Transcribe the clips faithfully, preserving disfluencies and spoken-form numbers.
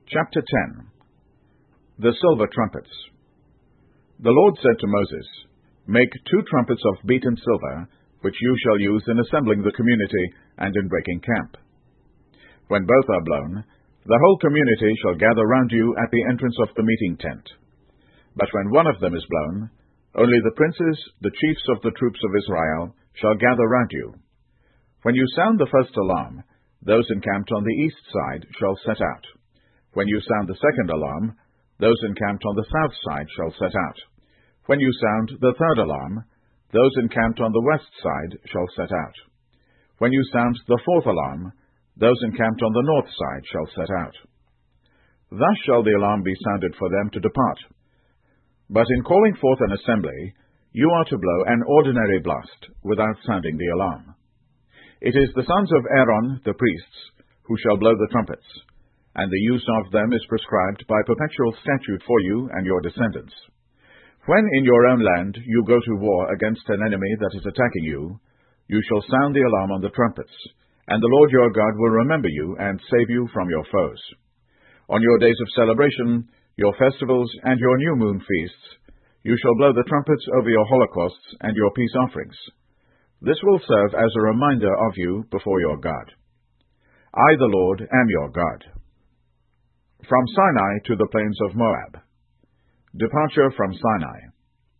Chapter ten. The Silver Trumpets. The Lord said to Moses, Make two trumpets of beaten silver, which you shall use in assembling the community and in breaking camp. When both are blown, the whole community shall gather round you at the entrance of the meeting tent. But when one of them is blown, only the princes, the chiefs of the troops of Israel, shall gather round you. When you sound the first alarm, those encamped on the east side shall set out. When you sound the second alarm, those encamped on the south side shall set out. When you sound the third alarm, those encamped on the west side shall set out. When you sound the fourth alarm, those encamped on the north side shall set out. Thus shall the alarm be sounded for them to depart. But in calling forth an assembly, you are to blow an ordinary blast, without sounding the alarm. It is the sons of Aaron, the priests, who shall blow the trumpets, and the use of them is prescribed by perpetual statute for you and your descendants. When in your own land you go to war against an enemy that is attacking you, you shall sound the alarm on the trumpets, and the Lord your God will remember you and save you from your foes. On your days of celebration, your festivals, and your new moon feasts, you shall blow the trumpets over your holocausts and your peace offerings. This will serve as a reminder of you before your God. I, the Lord, am your God. From Sinai to the plains of Moab. Departure from Sinai.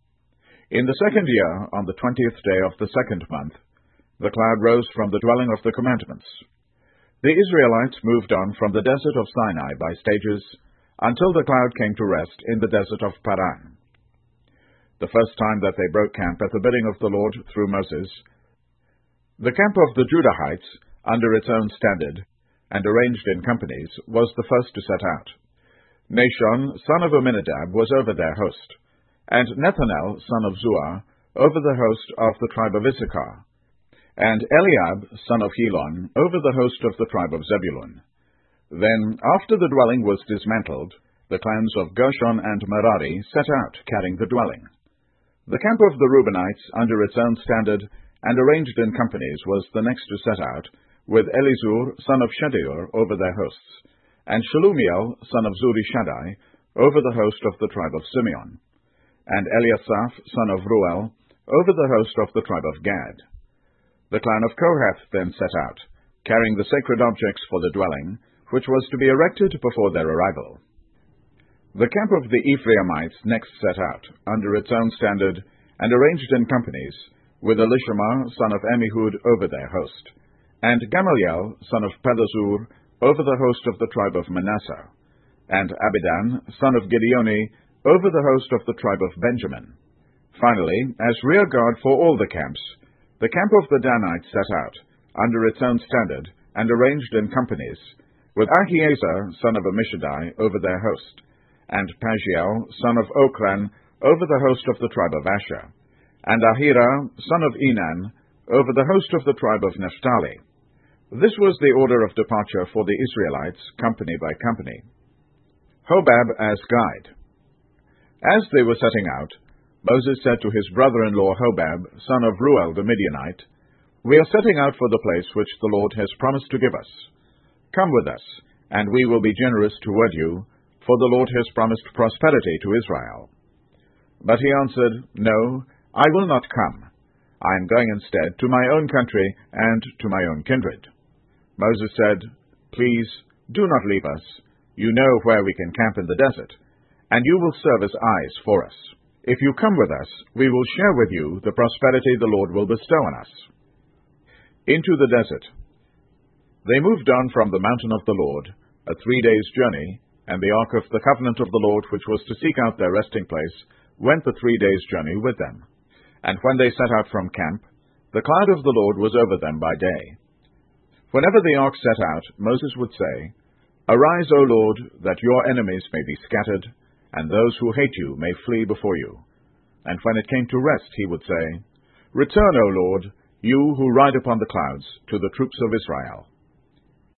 In the second year, on the twentieth day of the second month, the cloud rose from the dwelling of the commandments. The Israelites moved on from the desert of Sinai by stages, until the cloud came to rest in the desert of Paran. The first time that they broke camp at the bidding of the Lord through Moses, the camp of the Judahites, under its own standard, and arranged in companies, was the first to set out. Nashon, son of Amminadab, was over their host, and Nethanel, son of Zuar, over the host of the tribe of Issachar, and Eliab, son of Helon, over the host of the tribe of Zebulun. Then, after the dwelling was dismantled, the clans of Gershon and Merari set out, carrying the dwelling. The camp of the Reubenites, under its own standard, and arranged in companies, was the next to set out, with Elizur, son of Shedeur, over their hosts, and Shelumiel, son of Zurishaddai, over the host of the tribe of Simeon, and Eliasaph, son of Ruel, over the host of the tribe of Gad. The clan of Kohath then set out, carrying the sacred objects for the dwelling, which was to be erected before their arrival. The camp of the Ephraimites next set out, under its own standard, and arranged in companies, with Elishama, son of Ammihud, over their host, and Gamaliel, son of Pedazur, over the host of the tribe of Manasseh, and Abidan, son of Gideoni, over the host of the tribe of Benjamin. Finally, as rear guard for all the camps, the camp of the Danites set out, under its own standard, and arranged in companies, with Ahiezer, son of Ammishaddai, over their host, and Pagiel, son of Okran, over the host of the tribe of Asher, and Ahira, son of Enan, over the host of the tribe of Naphtali. This was the order of departure for the Israelites, company by company. Hobab as guide. As they were setting out, Moses said to his brother-in-law Hobab, son of Ruel the Midianite, We are setting out for the place which the Lord has promised to give us. Come with us, and we will be generous toward you, for the Lord has promised prosperity to Israel. But he answered, No, I will not come. I am going instead to my own country and to my own kindred. Moses said, Please, do not leave us. You know where we can camp in the desert, and you will serve as eyes for us. If you come with us, we will share with you the prosperity the Lord will bestow on us. Into the desert. They moved on from the mountain of the Lord, a three days' journey, and the ark of the covenant of the Lord, which was to seek out their resting place, went the three days' journey with them. And when they set out from camp, the cloud of the Lord was over them by day. Whenever the ark set out, Moses would say, Arise, O Lord, that your enemies may be scattered, and those who hate you may flee before you. And when it came to rest, he would say, Return, O Lord, you who ride upon the clouds, to the troops of Israel.